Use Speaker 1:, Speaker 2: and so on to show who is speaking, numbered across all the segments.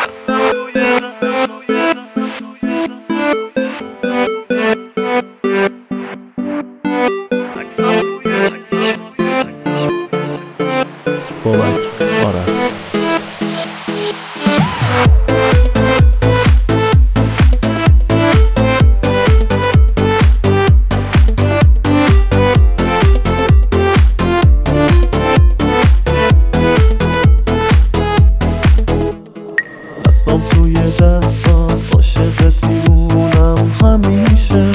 Speaker 1: بابک آرست. دستم توی دستم عاشقت میمونم همیشه،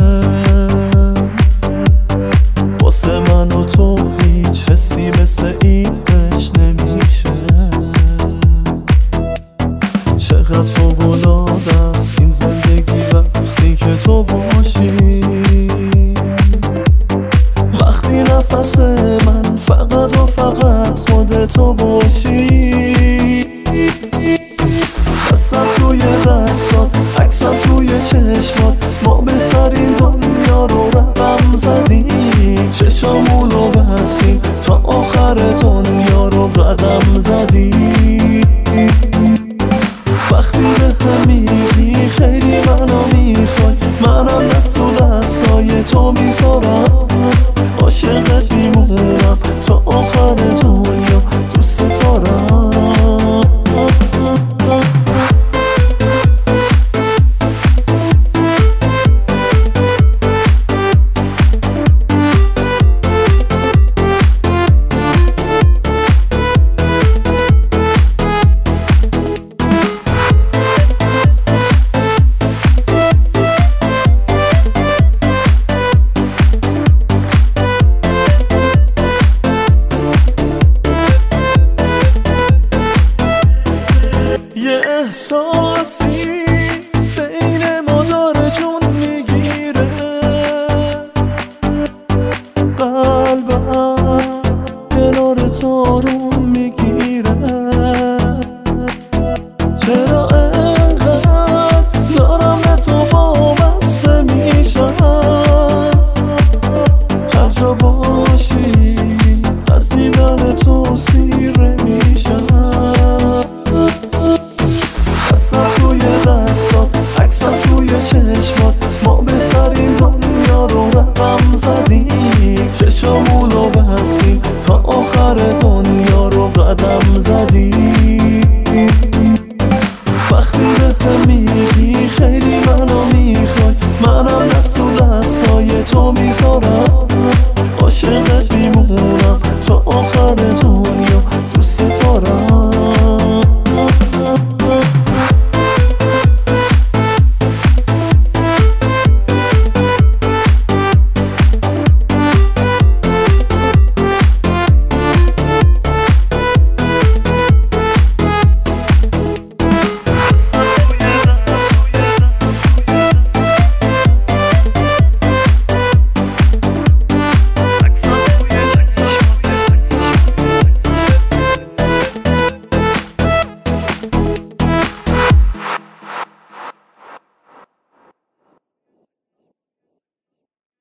Speaker 1: واسه من و تو هیچ حسی مثل این عشق نمیشه. چقدر فوق‌العاده است این زندگی وقتی که تو باشی، وقتی نفس من فقط و فقط خودتو باشی. دستم توی دستات، عکسم توی چشمات، ما بهترین دنیا رو رقم زدیم. چشامونو بستیم تا آخر دنیا رو قدم زدیم. وقتی به هم میگی خیلی منو میخوای، منم دست و دستای تو میذارم. عاشقت میمونم تا آخر دنیا، دوست دارم. یه احساسی